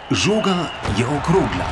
Žoga je okrogla.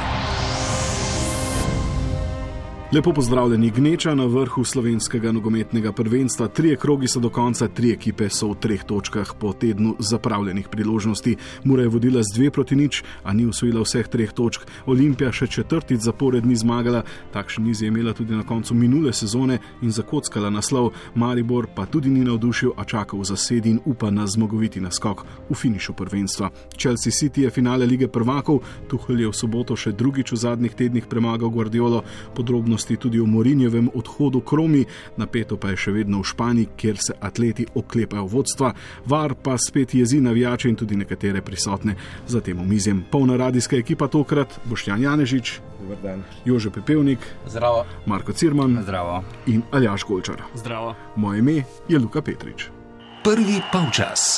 Lepo pozdravljeni. Gneča na vrhu slovenskega nogometnega prvenstva. 3 krogi so do konca, 3 ekipe so v 3 točkah po tednu zapravljenih priložnosti. Mura je vodila z 2-0, a ni osvojila vseh 3 točk. Olimpija še 4. zapored ni zmagala, takšen niz je imela tudi na koncu minule sezone in zakockala naslov. Maribor pa tudi ni navdušil, a čaka v zasedi in upa na zmagoviti naskok v finišu prvenstva. Chelsea City je finale Lige prvakov, Tuchel je v soboto še drugič v zadnjih tednih premagal Guardiolo. Podrobnosti tudi o Mourinjevem odhodu k Romi, napeto pa je še vedno v Španiji, kjer se atleti oklepajo vodstva. VAR pa spet jezi navijače in tudi nekatere prisotne za tem omizjem. Polna radijska ekipa tokrat: Boštjan Janežič, dober dan, Jože Pepevnik, zdravo, Marko Cirman, zdravo, in Aljaž Golčar. Zdravo. Moje ime je Luka Petrič. Prvi polčas.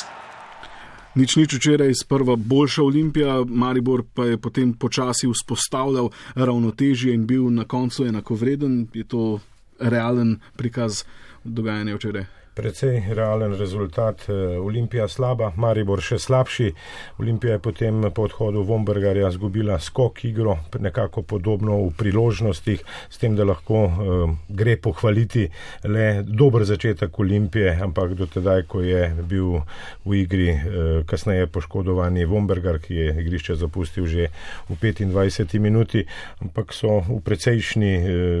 Nič včeraj sprva boljša Olimpija, Maribor pa je potem počasi vzpostavljal ravnotežje in bil na koncu enakovreden. Je to realen prikaz dogajanja včeraj? Precej realen rezultat. Olimpija slaba, Maribor še slabši. Olimpija je potem po odhodu Vombergarja zgubila skok igro, nekako podobno v priložnostih, s tem, da lahko gre pohvaliti le dober začetek Olimpije, ampak do tedaj, ko je bil v igri kasneje poškodovani Vombergar, ki je igrišče zapustil že v 25 minuti, ampak so v precejšnji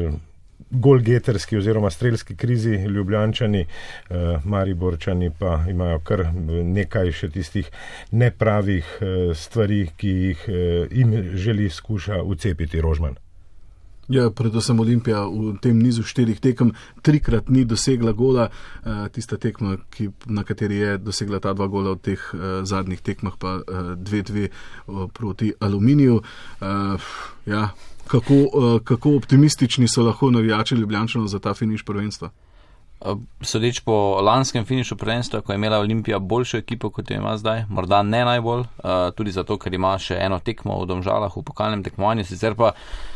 golgeterski oziroma strelski krizi Ljubljančani, Mariborčani pa imajo kar nekaj še tistih nepravih stvari, ki jih jim želi skuša ucepiti Rožman. Ja, predvsem Olimpija v tem nizu 4 tekem 3-krat ni dosegla gola, tista tekma, na kateri je dosegla ta 2 gola v teh zadnjih tekmah, pa 2-2 proti Aluminiju. Ja, kako optimistični so lahko navijači Ljubljančanov za ta finiš prvenstva? Sodeč po lanskem finišu prvenstva, ko je imela Olimpija boljšo ekipo, kot jo ima zdaj, morda ne najbolj, tudi zato, ker ima še eno tekmo v Domžalah v pokalnem tekmovanju, sicer pa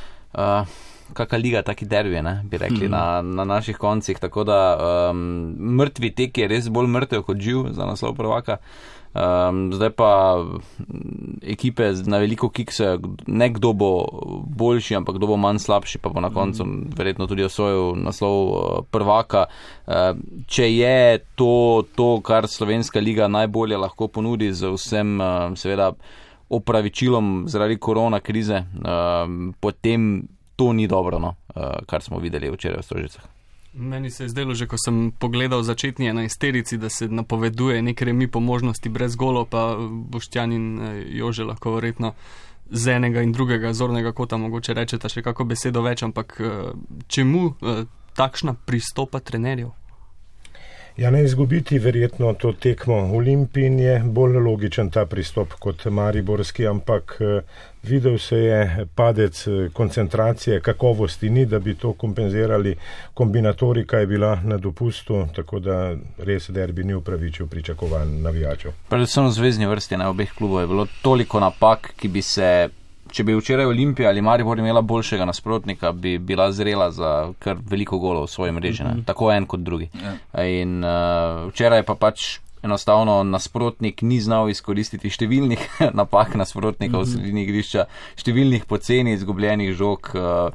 kakšna liga, taki derbi, ne, bi rekli na naših koncih, tako da mrtvi tek je res bolj mrtev kot živ za naslov prvaka. Zdaj pa ekipe na veliko kikse, ne kdo bo boljši, ampak kdo bo manj slabši, pa bo na koncu verjetno tudi osvojil naslov prvaka. Če je to, kar slovenska liga najbolje lahko ponudi z vsem seveda opravičilom zaradi korona krize, potem to ni dobro, no, kar smo videli včeraj v Stožicah. Meni se je zdelo že, ko sem pogledal začetni 11-terici, da se napoveduje nek remi po možnosti brez golov, pa Boštjan in Jože lahko verjetno z enega in drugega zornega kota mogoče rečeta še kako besedo več, ampak čemu takšna pristopa trenerjev? Ja, ne izgubiti verjetno to tekmo. Olimpijin je bolj logičen ta pristop kot mariborski, ampak videl se je padec koncentracije, kakovosti ni, da bi to kompenzirali. Kombinatorika je bila na dopustu, tako da res derbi ni upravičil pričakovanj navijačev. Predvsem v zvezni vrsti na obeh klubov je bilo toliko napak, ki bi se, če bi včeraj Olimpija ali Maribor imela boljšega nasprotnika, bi bila zrela za kar veliko golov v svoji mreži, tako en kot drugi. In včeraj pa pač enostavno nasprotnik ni znal izkoristiti številnih napak nasprotnikov v sredini igrišča, številnih poceni izgubljenih žog.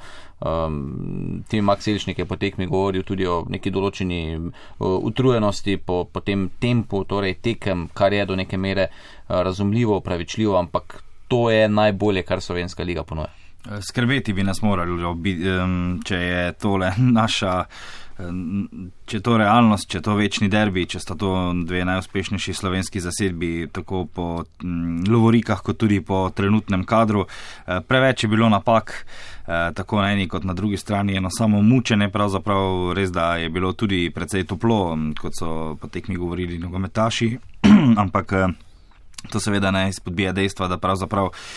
Tim Max Elšnik je po tekmi govoril tudi o neki določeni utrujenosti po tem tempu, torej tekem, kar je do neke mere razumljivo, pravičljivo, ampak to je najbolje, kar slovenska liga ponuja. Skrbeti bi nas morali, če je tole naša, če to realnost, če to večni derbi, če sta to 2 najuspešnejši slovenski zasedbi, tako po lovorikah, kot tudi po trenutnem kadru. Preveč je bilo napak, tako na eni kot na drugi strani, eno samo mučenje, pravzaprav res, da je bilo tudi precej toplo, kot so po tekmi govorili nogometaši, ampak to seveda ne izpodbija dejstva, da pravzaprav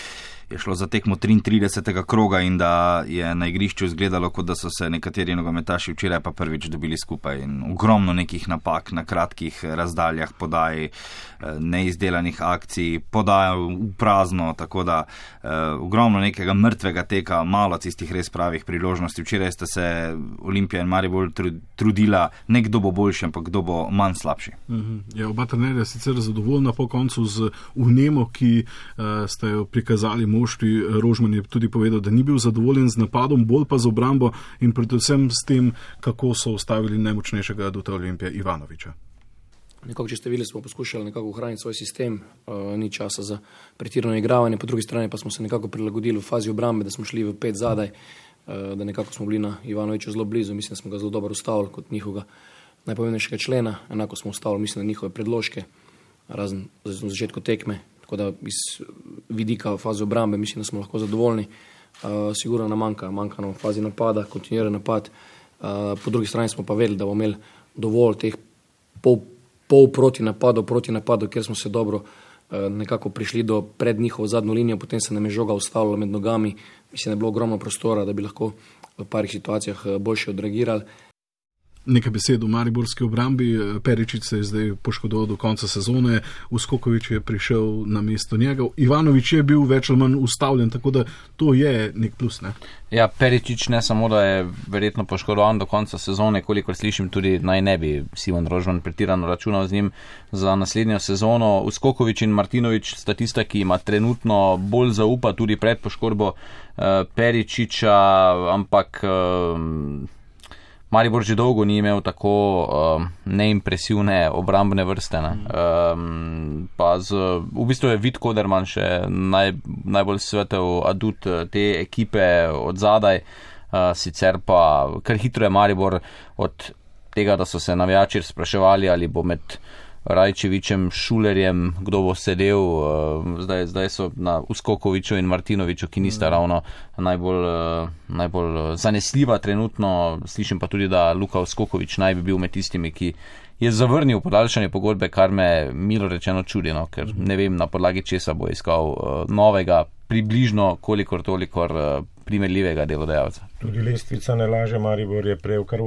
je šlo za tekmo 33. kroga in da je na igrišču izgledalo, kot da so se nekateri nogometaši včeraj pa prvič dobili skupaj in ogromno nekih napak na kratkih razdaljah podaj, neizdelanih akcij, podaj v prazno, tako da ogromno nekega mrtvega teka, malo tistih res pravih priložnosti. Včeraj sta se Olimpija in Maribor trudila, ne kdo bo boljši, ampak kdo bo manj slabši. Ja, oba trenerja sicer zadovoljna po koncu z vnemo, ki sta jo prikazali moštvi. Rožman je tudi povedal, da ni bil zadovoljen z napadom, bolj pa z obrambo in predvsem s tem, kako so ustavili najmočnejšega aduta Olimpije Ivanoviča. Nekako, če ste videli, smo poskušali nekako ohraniti svoj sistem, ni časa za pretirano igravanje, po drugi strani pa smo se nekako prilagodili v fazi obrambe, da smo šli v 5 zadaj, da nekako smo bili na Ivanoviču zelo blizu, mislim, da smo ga zelo dobro ustavili kot njihovega najpomembnejšega člena, enako smo ustavili, mislim, na njihove predložke, razen na začetku tekme, tako da iz vidika faze obrambe mislim, da smo lahko zadovoljni. Sigurno nam manjka nam v fazi napada, kontinuiran napad, po drugi strani smo pa vedeli, da bomo imeli dovolj teh pol proti napadu, kjer smo se dobro nekako prišli do pred njihovo zadnjo linijo, potem se nam je žoga ustavila med nogami, mislim, da je bilo ogromno prostora, da bi lahko v parih situacijah boljše odreagirali. Nekaj besed v mariborski obrambi. Peričič se je zdaj poškodoval do konca sezone, Uskokovič je prišel na mesto njega, Ivanovič je bil več ali manj ustavljen, tako da to je nek plus, ne? Ja, Peričič ne samo, da je verjetno poškodovan do konca sezone, kolikor slišim, tudi naj ne bi Simon Rožman pretirano računal z njim za naslednjo sezono. Uskokovič in Martinovič sta tista, ki ima trenutno bolj zaupa tudi pred poškodbo Peričiča, ampak Maribor že dolgo ni imel tako neimpresivne obrambne vrste. Ne. Pa v bistvu je Vid Koderman še najbolj svetel adut te ekipe od zadaj, sicer pa kar hitro je Maribor od tega, da so se navijači spraševali, ali bo med Rajčevičem, Šulerjem, kdo bo sedel, zdaj so na Uskokoviču in Martinoviču, ki nista ravno najbolj zanesljiva trenutno. Slišim pa tudi, da Luka Uskokovič naj bi bil med tistimi, ki je zavrnil podaljšanje pogodbe, kar me milo rečeno čudi, no, ker ne vem, na podlagi česa bo iskal novega, približno kolikor tolikor primerljivega delodajalca. Tudi lestvica ne laže, Maribor je prejel kar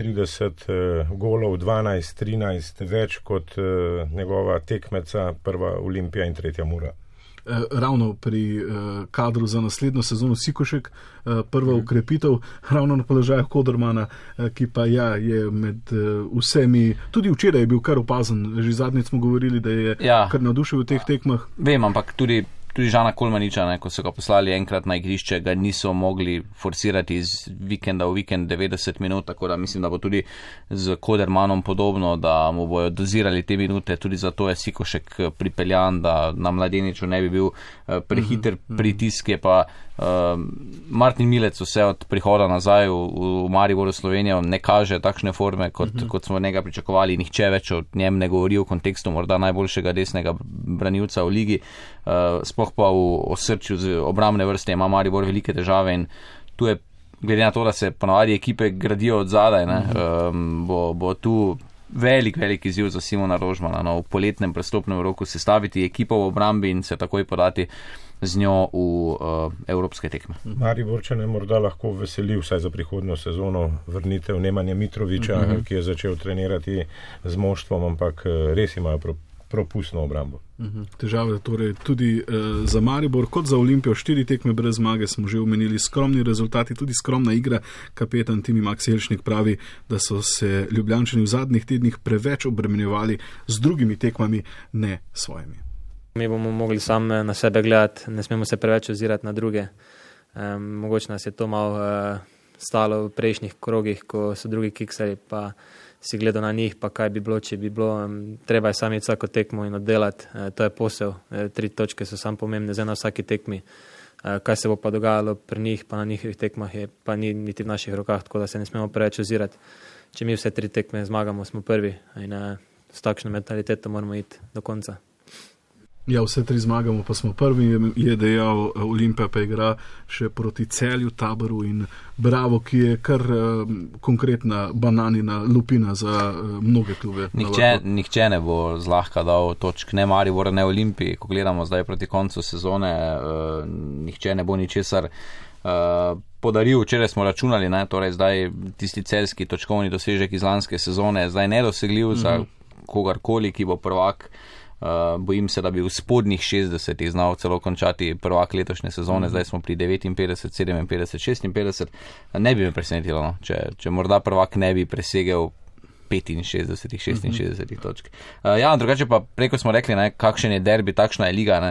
38 golov, 12-13 več kot njegova tekmeca, prva Olimpija in tretja Mura. Ravno pri kadru za naslednjo sezono Sikošek, prva ukrepitev, ravno na položaju Kodermana, ki pa je med vsemi, tudi včeraj je bil kar opazen, že zadnjič smo govorili, da je kar navdušil v teh tekmah. Vem, ampak tudi Žana Kolmaniča, ko so ga poslali enkrat na igrišče, ga niso mogli forsirati iz vikenda v vikend 90 minut, tako da mislim, da bo tudi z Kodermanom podobno, da mu bojo dozirali te minute, tudi zato je Sikošek pripeljan, da na mladeniču ne bi bil prehiter pritisk, je pa Martin Milec vse od prihoda nazaj v Mariboru Slovenijo ne kaže takšne forme, kot smo njega pričakovali, nihče več o njem ne govori v kontekstu morda najboljšega desnega branilca v ligi, sploh pa v osrčju z obrambne vrste ima Maribor velike težave in tu je, glede na to, da se ponavadi ekipe gradijo od zadaj, bo tu velik izziv za Simona Rožmana, v poletnem prestopnem roku sestaviti ekipo v obrambi in se takoj podati z njo v evropske tekme. Mariborčane morda lahko veseli vsaj za prihodnjo sezono vrnitev Nemanja Mitroviča, ki je začel trenirati z moštvom, ampak res imajo propustno obrambo. Težave torej tudi za Maribor, kot za Olimpijo, 4 tekme brez zmage, smo že omenili, skromni rezultati, tudi skromna igra. Kapetan Timi Max Jelšnik pravi, da so se Ljubljančani v zadnjih tednih preveč obremenjevali z drugimi tekmami, ne svojimi. Mi bomo mogli sam na sebe gledati, ne smemo se preveč ozirati na druge. Mogoče nas je to malo stalo v prejšnjih krogih, ko so drugi kiksali, pa si gledal na njih, pa kaj bi bilo, če bi bilo. Treba je sami vsako tekmo in oddelati, to je posel. 3 točke so sam pomembne, zdaj na vsaki tekmi. Kaj se bo pa dogajalo pri njih, pa na njihovih tekmah, je pa ni niti v naših rokah, tako da se ne smemo preveč ozirati. Če mi vse 3 tekme zmagamo, smo prvi in s takšno mentaliteto moramo iti do konca. Ja, vse 3 zmagamo, pa smo prvi, je dejal. Olimpija pa igra še proti Celju, Taboru in Bravo, ki je kar konkretna bananina lupina za mnoge klube. Nihče ne bo zlahka dal točk, ne Maribor, ne Olimpiji. Ko gledamo zdaj proti koncu sezone, nihče ne bo ničesar podaril. Včeraj smo računali, torej zdaj tisti celjski točkovni dosežek iz lanske sezone, zdaj nedosegljiv za kogarkoli, ki bo prvak. Bojim se, da bi v spodnjih 60 znal celo končati prvak letošnje sezone, zdaj smo pri 59, 57, 56. Ne bi me presenetilo, če morda prvak ne bi presegel 65, 66 točk. Drugače pa preko smo rekli, kakšen je derbi, takšna je liga.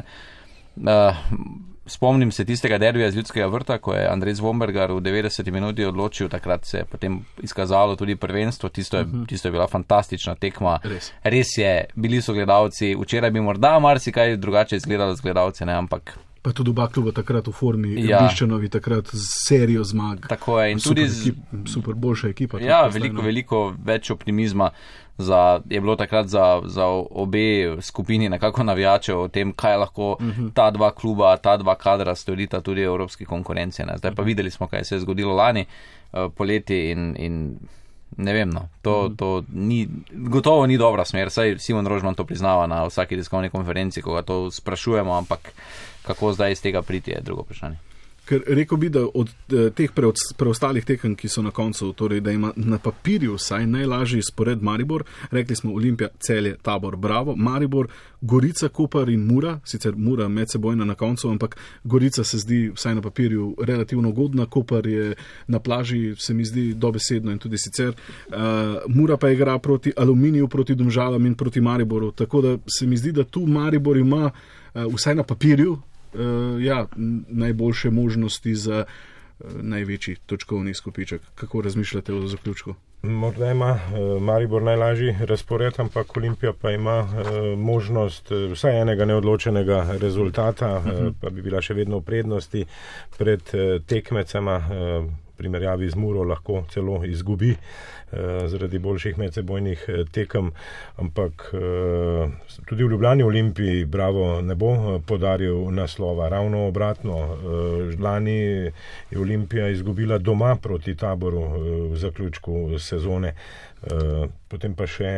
Spomnim se tistega derbija z Ljudskega vrta, ko je Andrej Vombergar v 90 minuti odločil, takrat se je potem izkazalo tudi prvenstvo, tisto je bila fantastična tekma. Res je, bili so gledalci, včeraj bi morda marsikaj drugače izgledalo z gledalci, ampak... Pa tudi oba kluba takrat v formi, Biščanovi takrat z serijo zmag. Tako je, in tudi super boljša ekipa. Ja, veliko več optimizma je bilo takrat za obe skupini nekako navijačev o tem, kaj lahko ta dva kluba, ta dva kadra storita tudi evropski konkurenci. Zdaj pa videli smo, kaj se je zgodilo lani poleti in ne vem, to gotovo ni dobra smer, saj Simon Rožman to priznava na vsaki tiskovni konferenci, ko ga to sprašujemo, ampak kako zdaj iz tega priti, je drugo vprašanje. Ker rekel bi, da od teh preostalih tekem, ki so na koncu, torej da ima na papirju vsaj najlažji spored Maribor, rekli smo Olimpija, Celje, Tabor, Bravo, Maribor, Gorica, Koper in Mura, sicer Mura medsebojna na koncu, ampak Gorica se zdi vsaj na papirju relativno ugodna, Koper je na plaži, se mi zdi dobesedno in tudi sicer. Mura pa igra proti Aluminiju, proti Domžalam in proti Mariboru, tako da se mi zdi, da tu Maribor ima vsaj na papirju najboljše možnosti za največji točkovni izkupiček. Kako razmišljate o zaključku? Morda ima Maribor najlažji razpored, ampak Olimpija pa ima možnost vsaj enega neodločenega rezultata, pa bi bila še vedno v prednosti pred tekmecama. Primerjavi z Muro lahko celo izgubi zaradi boljših medsebojnih tekem, ampak tudi v Ljubljani Olimpiji Bravo ne bo podaril naslova. Ravno obratno, lani je Olimpija izgubila doma proti Taboru v zaključku sezone, potem pa še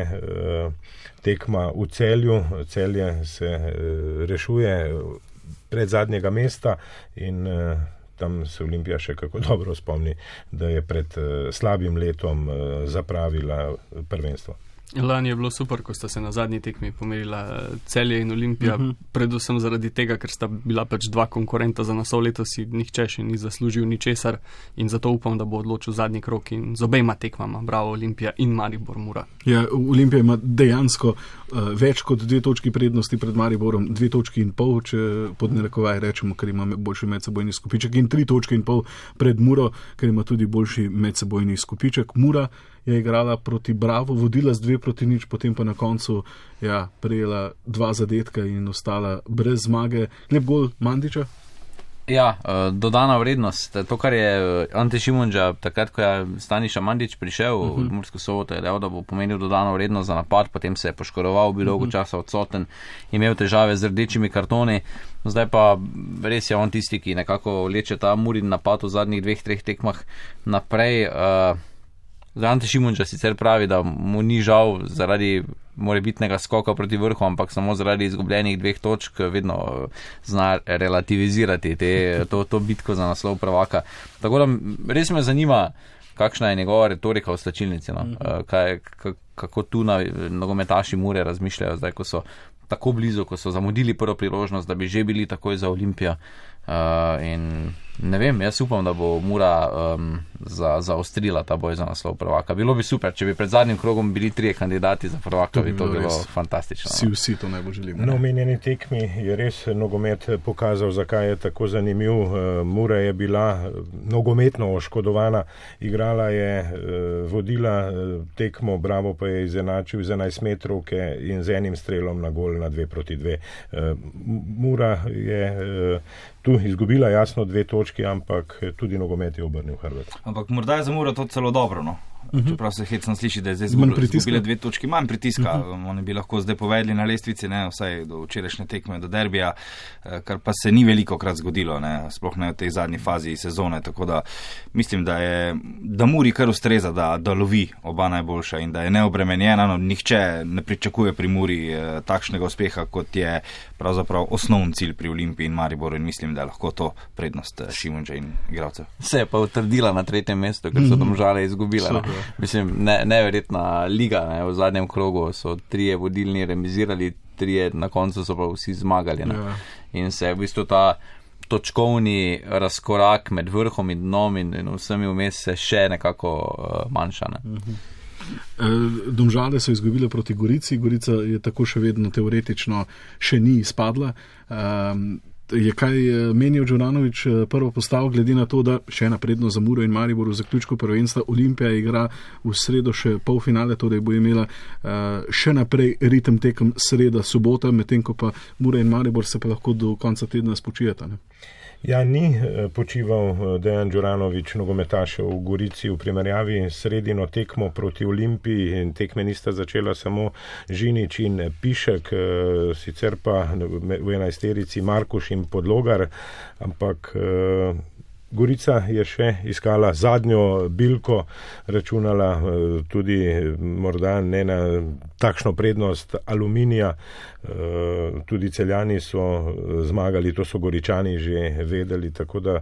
tekma v Celju. Celje se rešuje pred zadnjega mesta in tam se Olimpija še kako dobro spomni, da je pred slabim letom zapravila prvenstvo. Lani je bilo super, ko sta se na zadnji tekmi pomerila Celje in Olimpija, predvsem zaradi tega, ker sta bila pač dva konkurenta za naslov, letos si nihče še ni zaslužil ničesar in zato upam, da bo odločil zadnji krog in z obema tekmama, Bravo, Olimpija in Maribor, Mura. Ja, Olimpija ima dejansko več kot 2 točki prednosti pred Mariborom, 2,5 točke, če pod narekovaj rečemo, ker ima boljši medsebojni skupiček, in 3,5 točke pred Muro, ker ima tudi boljši medsebojni skupiček. Mura je igrala proti Bravo, vodila z 2-0, potem pa na koncu prejela 2 zadetka in ostala brez zmage. Lep gol Mandiča? Ja, dodana vrednost. To, kar je Ante Šimunža takrat, ko je Staniša Mandić prišel v Mursko Soboto, je dejal, da bo pomenil dodano vrednost za napad, potem se je poškodoval, bil dolgo časa odsoten, imel težave z rdečimi kartoni. Zdaj pa res je on tisti, ki nekako vleče ta Murin napad v zadnjih 2-3 tekmah naprej. Ante Šimunža sicer pravi, da mu ni žal zaradi morebitnega skoka proti vrhu, ampak samo zaradi izgubljenih 2 točk vedno zna relativizirati to bitko za naslov prvaka. Tako da res me zanima, kakšna je njegova retorika v slačilnici. Kako tu nogometaši Mure razmišljajo zdaj, ko so tako blizu, ko so zamudili prvo priložnost, da bi že bili takoj za Olimpijo. In ne vem, jaz upam, da bo Mura zaostrila ta boj za naslov prvaka. Bilo bi super, če bi pred zadnjim krogom bili 3 kandidati za prvaka, bi to bilo fantastično. Vsi to najbolj želimo. Na omenjeni tekmi je res nogomet pokazal, zakaj je tako zanimiv. Mura je bila nogometno oškodovana, igrala je, vodila tekmo, Bravo pa je izenačil z 11 metrovke in z enim strelom na gol na 2-2. Mura je tu izgubila jasno 2 točki, ampak tudi nogomet je obrnil hrbet. Ampak morda je za Muro to celo dobro, no? čeprav se hecno sliši, da je zdaj izgubila 2 točki, manj pritiska. Oni bi lahko zdaj povedali na lestvici, ne, vsaj do včerajšnje tekme, do derbija, kar pa se ni veliko krat zgodilo, ne, sploh ne v tej zadnji fazi sezone, tako da mislim, da Muri kar ustreza, da lovi oba najboljša in da je neobremenjena, no, nihče ne pričakuje pri Muri takšnega uspeha, kot je pravzaprav osnovni cilj pri Olimpiji in Mariboru, in mislim, da je lahko to prednost Šimunža in igralcev. Se je pa utrdila na 3. mestu, ker so Domžale izgubila. Mislim, neverjetna liga, ne. V zadnjem krogu so 3 vodilni remizirali, 3 na koncu so pa vsi zmagali. Ne. In se je v bistvu ta točkovni razkorak med vrhom in dnom in vsemi vmes se še nekako manjša. Ne. Domžale so izgubile proti Gorici. Gorica je tako še vedno teoretično še ni izpadla. Je kaj menil Đuranović prvo postav, glede na to, da še ena prednost za Muro in Maribor v zaključku prvenstva. Olimpija igra v sredo še polfinale, torej bo imela še naprej ritem tekem sreda, sobota, medtem ko pa Mura in Maribor se pa lahko do konca tedna spočijeta. Ne? Ja, ni počival Dejan Đuranović nogometašev v Gorici v primerjavi sredino tekmo proti Olimpiji, in tekme nista začela samo Žinič in Pišek, sicer pa v 11-terici Markuš in Podlogar, ampak Gorica je še iskala zadnjo bilko, računala tudi morda ne na takšno prednost Aluminija, tudi Celjani so zmagali, to so Goričani že vedeli, tako da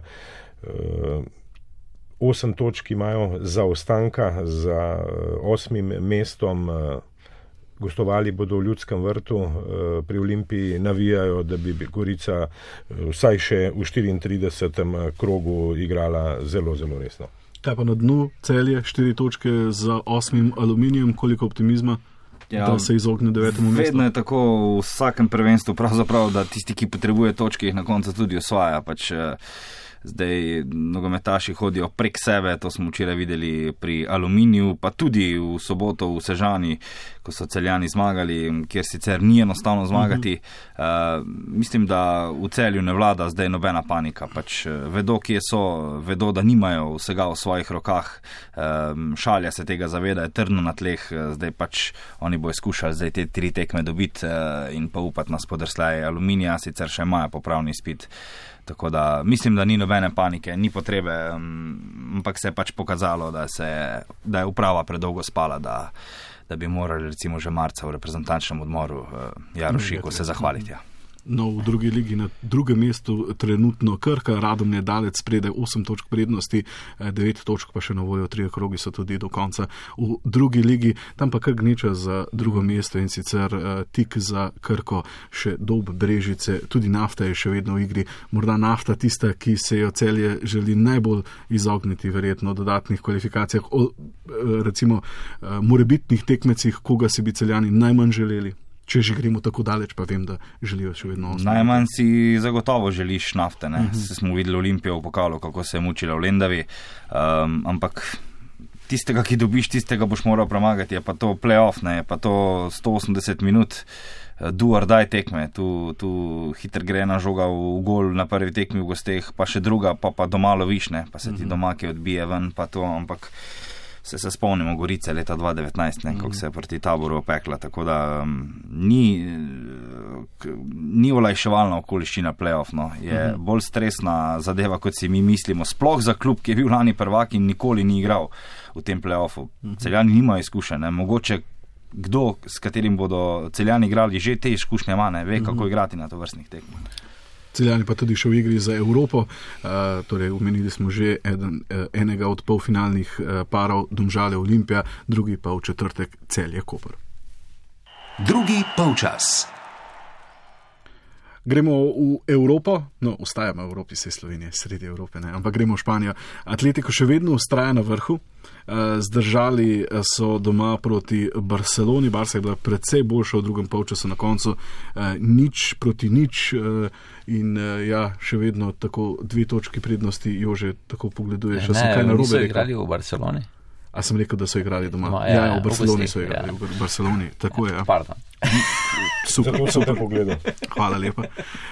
8 točk imajo zaostanka za 8. mestom. Gostovali bodo v Ljudskem vrtu, pri Olimpiji navijajo, da bi Gorica vsaj še v 34. krogu igrala zelo, zelo resno. Kaj pa na dnu Celje, 4 točke za 8. Aluminijem, koliko optimizma, da se izogne 9. mestu? Vedno je tako v vsakem prvenstvu, pravzaprav, da tisti, ki potrebuje točke, jih na koncu tudi osvaja. Zdaj nogometaši hodijo prek sebe, to smo včeraj videli pri Aluminiju, pa tudi v soboto v Sežani, ko so Celjani zmagali, kjer sicer ni enostavno zmagati. Mislim, da v Celju ne vlada zdaj nobena panika. Vedo, kje so, vedo, da nimajo vsega v svojih rokah. Šalja se tega zaveda, je trdno na tleh, zdaj oni bojo skušali zdaj te 3 tekme dobiti in pa upati na spodrsljaje Aluminija, sicer še imajo popravni izpit. Tako da mislim, da ni nobene panike, ni potrebe, ampak se je pokazalo, da je uprava predolgo spala, da bi morali recimo že marca v reprezentančnem odmoru Jarošiku se zahvaliti. Ja. No, v drugi ligi na drugem mestu trenutno Krka, Radomlje daleč spredaj 8 točk prednosti, 9 točk pa še na voljo, 3 krogi so tudi do konca v drugi ligi, tam pa kar gneča za drugo mesto, in sicer tik za Krko še Dob, Brežice, tudi Nafta je še vedno v igri, morda Nafta tista, ki se jo Celje želi najbolj izogniti verjetno dodatnih kvalifikacijah, recimo morebitnih tekmecih, koga si bi Celjani najmanj želeli. Če že gremo tako daleč, pa vem, da želijo še vedno ostati. Najmanj si zagotovo želiš Nafte, ne? Se smo videli Olimpijo v pokalu, kako se je mučila v Lendavi, ampak tistega, ki dobiš, tistega boš moral premagati, je pa to play-off, ne? Je pa to 180 minut, do or die tekme, tu hiter gre ena žoga v gol na prvi tekmi v gosteh, pa še druga, pa doma loviš, ne? Pa se ti doma ki odbije ven, pa to, ampak se spomnimo Gorice leta 2019, kako se je proti Taboru opekla, tako da ni olajševalna okoliščina play-off, no. Je bolj stresna zadeva, kot si mi mislimo, sploh za klub, ki je bil lani prvak in nikoli ni igral v tem play-offu. Celjani nimajo izkušenj, mogoče kdo, s katerim bodo Celjani igrali, že te izkušnje ima, ne ve, kako igrati na tovrstnih tekmah. Celjani pa tudi še v igri za Evropo, torej omenili smo že enega od polfinalnih parov Domžale Olimpija, drugi pa v četrtek Celje Koper. Drugi polčas. Gremo v Evropo, no, ostajamo v Evropi, se Slovenije, sredi Evrope, ne, ampak gremo v Španijo. Atletico še vedno ustraja na vrhu, zdržali so doma proti Barceloni, Barca je bila precej boljša v drugem polčasu, na koncu 0-0 in ja, še vedno tako 2 točki prednosti, Jože tako pogleduje, še so kaj narobe. Niso igrali v Barceloni? A sem rekel, da so igrali doma? Ja, v Barceloni so igrali. Ja. V Barceloni, tako je. Ja. Pardon. Super, super pogled. Hvala lepa.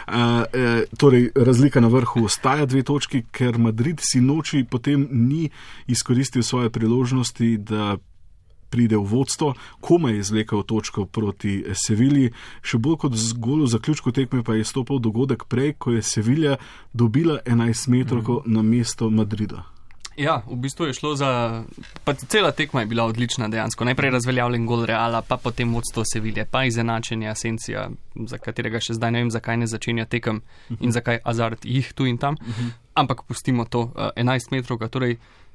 Torej, razlika na vrhu ostaja 2 točki, ker Madrid si noči potem ni izkoristil svoje priložnosti, da pride v vodstvo, komaj je izvlekel točko proti Sevilji. Še bolj kot zgolj v zaključku tekme pa je stopil dogodek prej, ko je Sevilja dobila 11 metrovko na mesto Madrida. Ja, v bistvu je šlo za... Pa cela tekma je bila odlična dejansko. Najprej razveljavljen gol Reala, pa potem vodstvo Sevilje, pa izenačenje Asensija, za katerega še zdaj ne vem, zakaj ne začenja tekem in zakaj Hazard jih tu in tam. Ampak pustimo to 11 metrovka. Torej,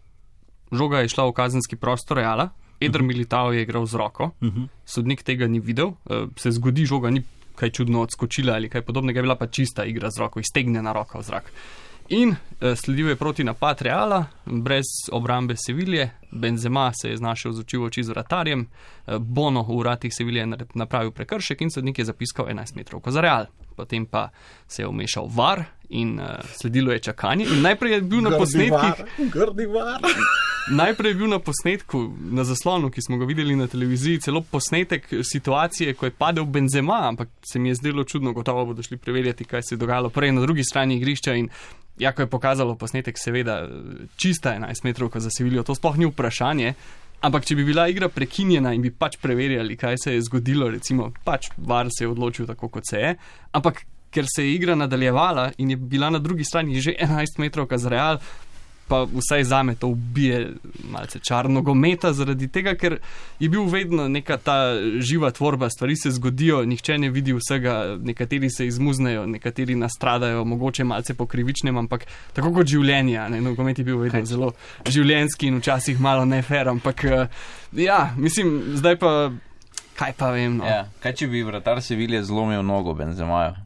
žoga je šla v kazenski prostor Reala, Eder Militao je igral z roko, sodnik tega ni videl, se zgodi, žoga ni kaj čudno odskočila ali kaj podobnega, je bila pa čista igra z roko, iztegnjena roka v zrak. In sledil je proti napad Reala, brez obrambe Sevilje, Benzema se je znašel z oči v oči z vratarjem, Bono v vratih Sevilje je napravil prekršek in sodnik je zapiskal 11 metrovko za Real. Potem pa se je vmešal VAR in sledilo je čakanje. In najprej je bil na posnetkih... Grdi VAR! Najprej je bil na posnetku, na zaslonu, ki smo ga videli na televiziji, celo posnetek situacije, ko je padel Benzema, ampak se mi je zdelo čudno, gotovo bodo šli preverjati, kaj se je dogajalo prej na drugi strani igrišča in jako je pokazalo posnetek, seveda čista 11 metrovka za Seviljo, to sploh ni vprašanje, ampak če bi bila igra prekinjena in bi pač preverjali, kaj se je zgodilo, recimo pač VAR se je odločil tako, kot se je, ampak ker se je igra nadaljevala in je bila na drugi strani že 11 metrovka za Real, pa vsaj zame to ubije malce čar nogometa zaradi tega, ker je bil vedno neka ta živa tvorba, stvari se zgodijo, nihče ne vidi vsega, nekateri se izmuznejo, nekateri nastradajo, mogoče malce po krivičnem, ampak tako kot življenje, nogomet je bil vedno zelo življenjski in včasih malo nefer, ampak ja, mislim, zdaj pa kaj pa vem, no. Ja, kaj če bi vratar Sevilje zlomil nogo Benzemaju?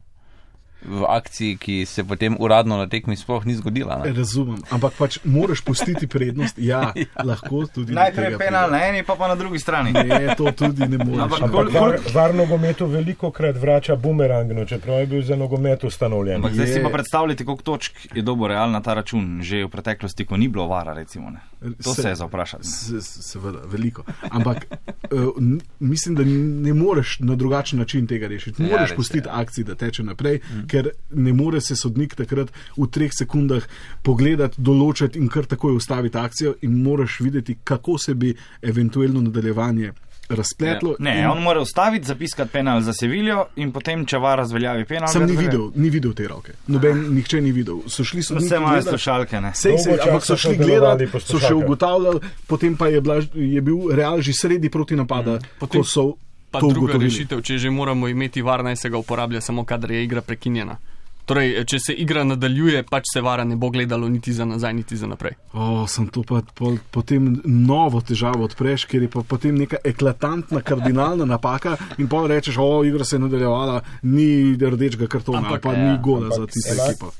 V akciji, ki se potem uradno na tekmi sploh ni zgodila. Ne? Razumem, ampak pač moraš pustiti prednost, ja. Lahko tudi... Najprej penal na eni, pa na drugi strani. Ne, to tudi ne moreš. Ampak VAR nogometu veliko krat vrača bumerang, čeprav je bil za nogomet ustanovljen. Ampak zdaj si pa predstavljati, koliko točk je dobo Real na ta račun, že v preteklosti, ko ni bilo VAR-a, recimo. Ne? To se je za vprašati. Seveda, veliko. Ampak mislim, da ne moreš na drugačen način tega rešiti. Moraš pustiti akciji, da teče naprej, ker ne more se sodnik takrat v 3 sekundah pogledati, določiti in kar takoj ustaviti akcijo in moraš videti, kako se bi eventualno nadaljevanje razpletlo. Ne, on mora ustaviti, zapiskati penal za Seviljo in potem, če VAR razveljavi penal... Sam ni videl te roke. Nihče ni videl. So šli sodniki vse imajo slušalke, ne? Ampak so šli gledati, so še ugotavljali, potem pa je bil Real že sredi proti napada, ko so... Pa druga rešitev, če že moramo imeti VAR, naj se ga uporablja samo, kadar je igra prekinjena. Torej, če se igra nadaljuje, pač se VAR ne bo gledalo niti za nazaj, niti za naprej. Sem to pa potem novo težavo odpreš, ker je pa potem neka eklatantna, kardinalna napaka in pa rečeš, igra se je nadaljevala, ni rdečega kartona, pa ni gola za tisto ekipo.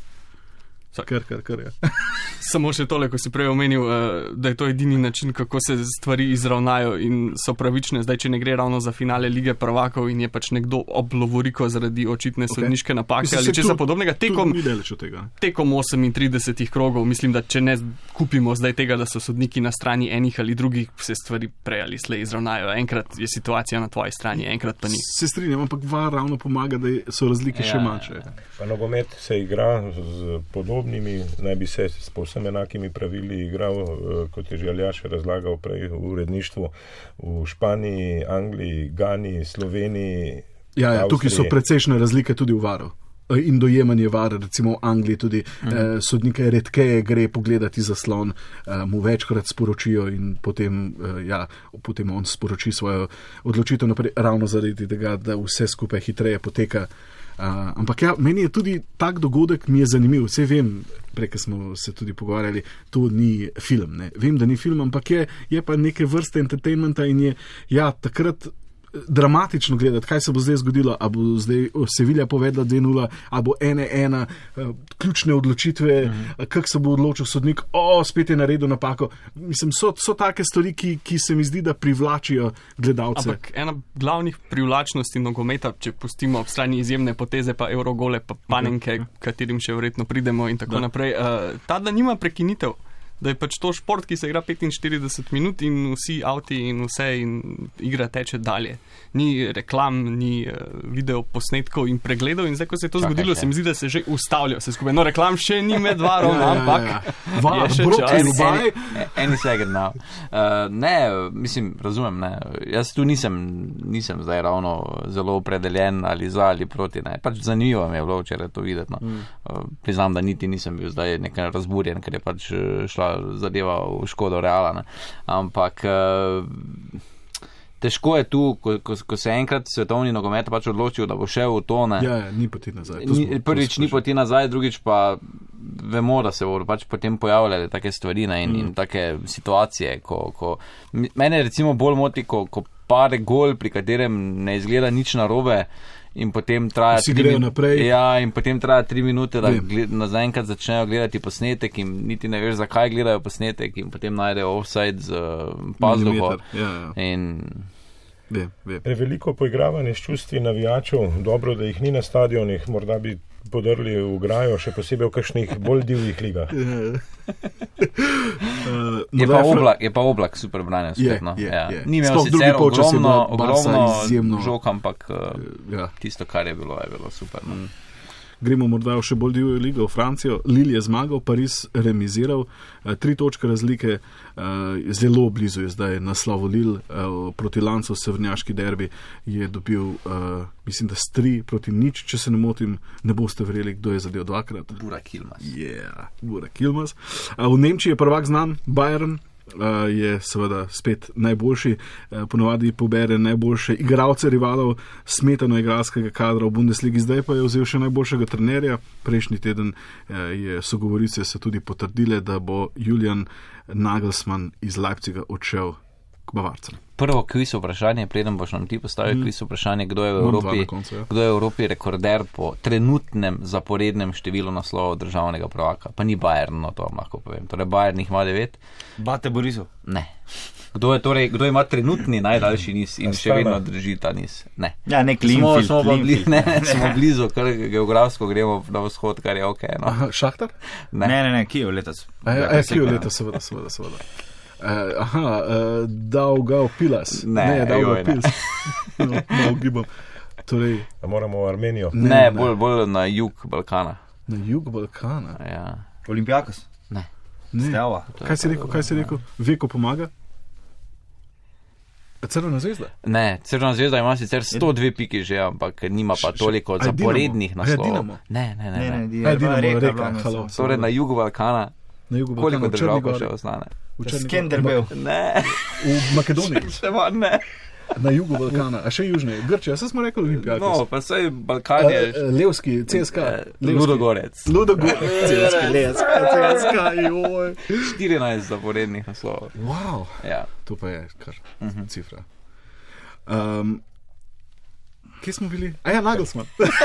Kar je. Samo še tole, ko si prej omenil, da je to edini način, kako se stvari izravnajo in so pravične. Zdaj, če ne gre ravno za finale Lige prvakov in je pač nekdo ob lovoriko zaradi očitne sodniške napake ali česa podobnega, tekom 38 krogov, mislim, da če ne kupimo zdaj tega, da so sodniki na strani enih ali drugih, se stvari prej ali slej izravnajo. Enkrat je situacija na tvoji strani, enkrat pa ni. Se strinjam, ampak VAR ravno pomaga, da so razlike še manjše. Pa nogomet se igra z podobnimi, naj bi se s povsem enakimi pravili igral, kot je že Aljaš razlagal prej v uredništvu, v Španiji, Angliji, Gani, Sloveniji. Ja, tukaj so precejšnje razlike tudi v VAR-u. In dojemanje VAR, recimo v Angliji tudi sodnike redkeje gre pogledati zaslon, mu večkrat sporočijo in potem on sporoči svojo odločitev naprej, ravno zaradi tega, da vse skupaj hitreje poteka. Ampak ja, meni je tudi tak dogodek, mi je zanimiv, vse vem, prej smo se tudi pogovarjali, to ni film, ne? Vem, da ni film, ampak je pa neke vrste entertainmenta in je takrat dramatično gledati, kaj se bo zdaj zgodilo, a bo zdaj Sevilja povedla 2-0, a bo 1-1, ključne odločitve, kak se bo odločil sodnik, spet je naredil napako. Mislim, so take stvari, ki se mi zdi, da privlačijo gledalce. Ampak ena glavnih privlačnosti nogometa, če pustimo ob strani izjemne poteze, pa Eurogole, pa Panenke, katerim še verjetno pridemo in tako naprej, ta, da nima prekinitev. da je pač to šport, ki se igra 45 minut in vsi avti in vse in igra teče dalje. Ni reklam, ni video posnetkov in pregledov in zdaj, ko se je to zgodilo, se mi zdi, da se že ustavlja vse skupaj. No, reklam še ni med varom, ampak je še čas. Any second now. Ne, mislim, razumem, ne. Jaz tu nisem zdaj ravno zelo opredeljen ali za ali proti, ne. Pač zanimivo mi je bilo včeraj to videti, no. Priznam, da niti nisem bil zdaj nekaj razburjen, ker je pač šla zadeva v škodo Reala, ne. Ampak težko je tu, ko se enkrat svetovni nogomet pač odločil, da bo šel v to, ne. Ja, ni poti nazaj. Prvič ni poti nazaj, drugič pa vemo, da se bodo pač potem pojavljale take stvari, ne, in take situacije, ko mene recimo bolj moti, ko pade gol, pri katerem ne izgleda nič narobe, in potem traja in potem traja 3 minute, da nazaenkrat začnejo gledati posnetek in niti ne veš, zakaj gledajo posnetek in potem najdejo offside z pazduho. Preveliko poigravanje s čustvi navijačev, dobro, da jih ni na stadionih, morda bi podrli v grajo, še posebej v kakšnih bolj divjih ligah. Je pa Oblak super branil spet, no. Ni imel sicer ogromno žog, ampak tisto, kar je bilo super. No. Gremo morda v še bolj divjo ligo, v Francijo. Lille je zmagal, Pariz remiziral, 3 točke razlike, zelo blizu je zdaj naslov Lille, proti Lancu severnjaški derbi je dobil, mislim, da 3-0, če se ne motim, ne boste verjeli, kdo je zadel 2-krat. Burak Yilmaz. Burak Yilmaz. V Nemčiji je prvak znan, Bayern, je seveda spet najboljši, ponovadi pobere najboljše igralce rivalov, smetano igralskega kadra v Bundesligi, zdaj pa je vzel še najboljšega trenerja. Prejšnji teden so govorice se tudi potrdile, da bo Julian Nagelsmann iz Leipziga odšel k Bavarcem. Prvo kviz vprašanje, preden boš nam ti postavil kviz vprašanje, kdo je v Evropi rekorder po trenutnem zaporednem številu naslovov državnega prvaka. Pa ni Bayern, no to vam lahko povem. Torej Bayern jih ima 9. Bate Borisov? Ne. Kdo ima trenutni najdaljši niz in še vedno drži ta niz? Ne. Ja, nek Linfield. Smo blizu, kar geografsko gremo na vzhod, kar je okej. No. Šahtar? Ne, Kijev letos. Kijev letos, seveda. Dolgov Pilas. Ne, Dolgov Pilas. Malo gibam. Torej, moramo v Armenijo. Ne, bolj na jug Balkana. Na jug Balkana? Ja. Olimpijakos? Ne. Steaua? Kaj si rekel? Veko pomaga? Crvena zvezda? Ne, Crvena zvezda ima sicer 102 piki že, ampak nima pa toliko zaporednih naslovov. Ne. Dinamo, Reka. Torej na jugu Balkana. Koliko držav pa še ostane? Skenderbel. Ne. V Makedoniji. Ne. Na jugu Balkana, a še južneje. Grčija, saj smo rekli Olimpijakos. No, pa saj Balkan je... Levski, CSKA. Ludogorec. CSKA, joj. 14 zaporednih naslovov. Wow. Ja. To pa je kar cifra. Kje smo bili? Nagelsmann.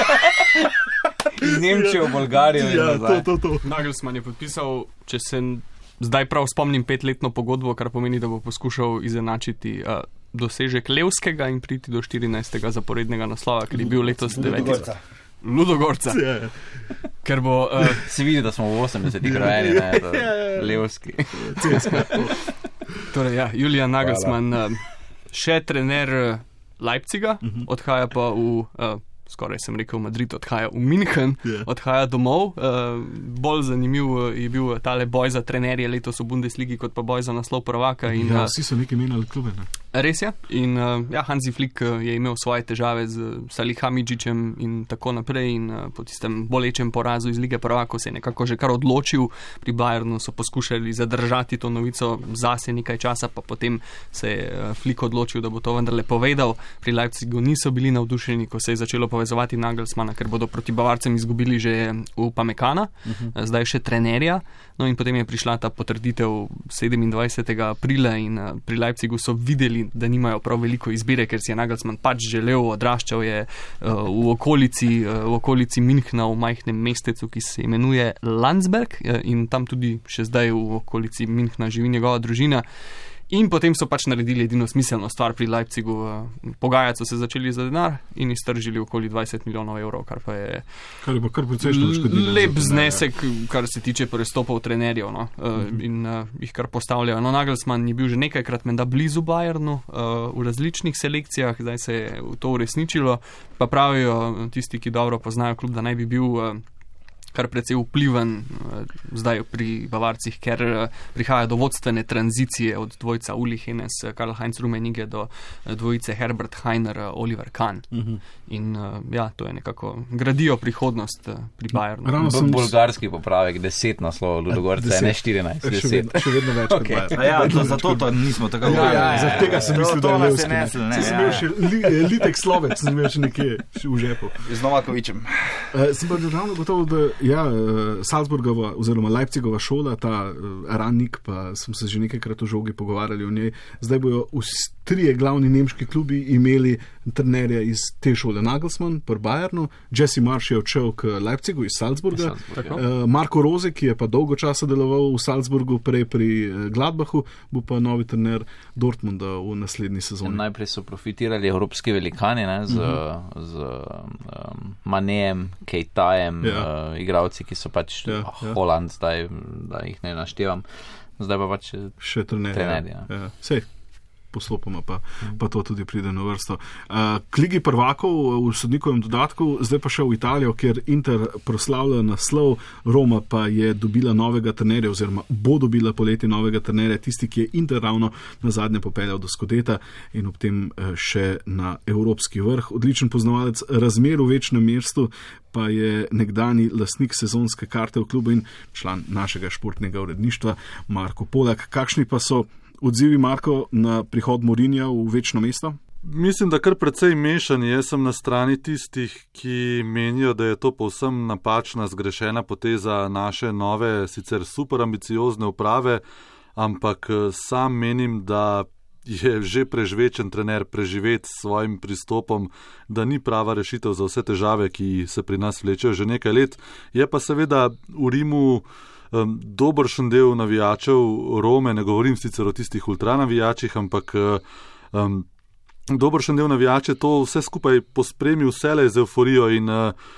Iz Nemčije v Bolgarijo. Ja, to. Nagelsmann je podpisal, če se zdaj prav spomnim, 5-letno pogodbo, kar pomeni, da bo poskušal izenačiti dosežek Levskega in priti do 14. zaporednega naslova, ker je bil letos 9. Ludogorca. Ker bo... Se vidi, da smo v 80-ih rojeni, ne, Levski. Torej, ja, Julian Nagelsmann, še trener Leipziga, odhaja pa v... skoraj sem rekel Madrid, odhaja v München, odhaja domov. Bolj zanimiv je bil tale boj za trenerje letos v Bundesligi, kot pa boj za naslov prvaka. Vsi so nekaj menjali klube, ne? Res je. In Hansi Flick je imel svoje težave z Salihamidzićem in tako naprej in po tistem bolečem porazu iz Lige prvakov se je nekako že kar odločil. Pri Bayernu so poskušali zadržati to novico zase nekaj časa, pa potem se je Flick odločil, da bo to vendarle povedal. Pri Leipzigu niso bili navdušeni, ko se je začelo povezovati Nagelsmana, ker bodo proti Bavarcem izgubili že Upamecana, zdaj še trenerja. No in potem je prišla ta potrditev 27. aprila in pri Leipzigu so videli, da nimajo prav veliko izbire, ker si je Nagelsmann pač želel, odraščal je v okolici Münchna, v majhnem mestecu, ki se imenuje Landsberg in tam tudi še zdaj v okolici Münchna živi njegova družina. In potem so pač naredili edino smiselno stvar pri Leipzigu. Pogajati so se začeli za denar in iztržili okoli 20 milijonov evrov, kar pa je kar precejšno odškodnina. Lep znesek, kar se tiče prestopov trenerjev, no, in jih kar postavljajo. No, Nagelsmann je bil že nekajkrat menda blizu Bayernu v različnih selekcijah, zdaj se je to uresničilo, pa pravijo tisti, ki dobro poznajo klub, da naj bi bil kar precej vpliven zdaj pri Bavarcih, ker prihaja do vodstvene tranzicije od dvojca Uli Hoeneß, Karl-Heinz Rummenigge do dvojice Herbert Hainer, Oliver Kahn. In ja, to je nekako gradijo prihodnost pri Bayernu. Bolgarski popravek, 10 naslovov Ludogorca, ne 14, 10. Še vedno več kot Bayern. Ja, zato to nismo tako govorili. Zaradi tega sem mislil, da je Levski. Sem imel še Litek Slovec, sem imel še nekje v žepu. Z Novakovičem. Sem pa državno gotovo, da Salzburgova oziroma Leipzigova šola, ta Ranik, pa smo se že nekajkrat v žogi pogovarjali o njej, zdaj bojo trije glavni nemški klubi imeli trenerja iz te šole. Nagelsmann pri Bayernu, Jesse Marsch je odšel k Leipzigu iz Salzburga, Marko Rose, ki je pa dolgo časa deloval v Salzburgu, prej pri Gladbachu, bo pa novi trener Dortmunda v naslednji sezoni. Najprej so profitirali evropski velikani, ne, z Manejem, Keitajem, igravci, ki so pač Holland, zdaj, da jih ne naštevam, zdaj pa pač še trenerji. Sej, postopoma pa to tudi pride na vrsto. K Ligi prvakov v sodnikovem dodatku, zdaj pa še v Italijo, kjer Inter proslavlja naslov, Roma pa je dobila novega trenerja, oziroma bo dobila poleti novega trenerja, tisti, ki je Inter ravno na zadnje popeljal do Scudetta in ob tem še na evropski vrh. Odličen poznavalec razmer v večnem mestu pa je nekdani lastnik sezonske karte v klubu in član našega športnega uredništva Marko Polak. Kakšni pa so odzivi, Marko, na prihod Mourinha v večno mesto? Mislim, da kar precej mešani. Jaz sem na strani tistih, ki menijo, da je to povsem napačna, zgrešena poteza naše nove, sicer super ambiciozne uprave, ampak sam menim, da je že prežvečen trener preživeti s svojim pristopom, da ni prava rešitev za vse težave, ki se pri nas vlečejo že nekaj let. Je pa seveda v Rimu dobršen del navijačev Rome, ne govorim sicer o tistih ultranavijačih, ampak dobršen del navijače to vse skupaj pospremi vselej z euforijo in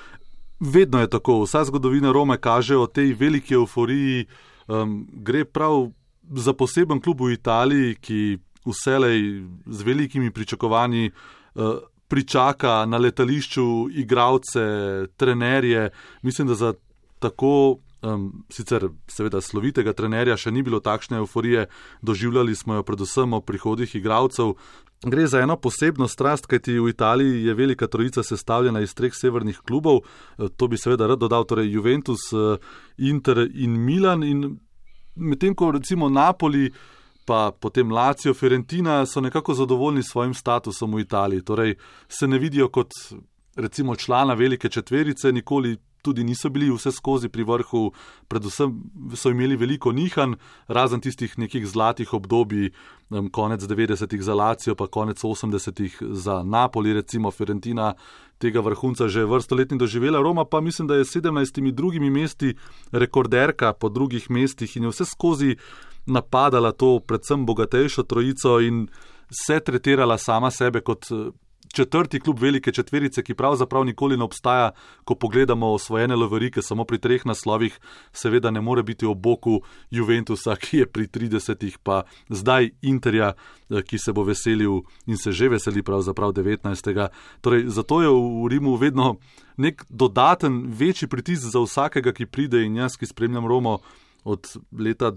vedno je tako. Vsa zgodovina Rome kaže o tej veliki euforiji, gre prav za poseben klub v Italiji, ki vselej z velikimi pričakovanji pričaka na letališču igralce, trenerje. Mislim, da za tako sicer seveda slovitega trenerja še ni bilo takšne euforije, doživljali smo jo predvsem o prihodih igralcev. Gre za eno posebno strast, kajti v Italiji je velika trojica sestavljena iz 3 severnih klubov, to bi seveda rad dodal, torej Juventus, Inter in Milan, in medtem ko recimo Napoli pa potem Lazio, Fiorentina so nekako zadovoljni s svojim statusom v Italiji, torej se ne vidijo kot recimo člana velike četverice, nikoli tudi niso bili vse skozi pri vrhu, predvsem so imeli veliko nihanj, razen tistih nekih zlatih obdobij, konec 90-ih za Lazio, pa konec 80-ih za Napoli, recimo Fiorentina tega vrhunca že vrsto let ni doživela. Roma pa mislim, da je 17 drugimi mesti rekorderka po drugih mestih in je vse skozi napadala to predvsem bogatejšo trojico in se tretirala sama sebe kot četrti klub velike četverice, ki pravzaprav nikoli ne obstaja, ko pogledamo osvojene lovorike samo pri 3 naslovih, seveda ne more biti ob boku Juventusa, ki je pri 30, pa zdaj Interja, ki se bo veselil in se že veseli pravzaprav 19. Torej, zato je v Rimu vedno nek dodaten, večji pritisk za vsakega, ki pride, in jaz, ki spremljam Romo od leta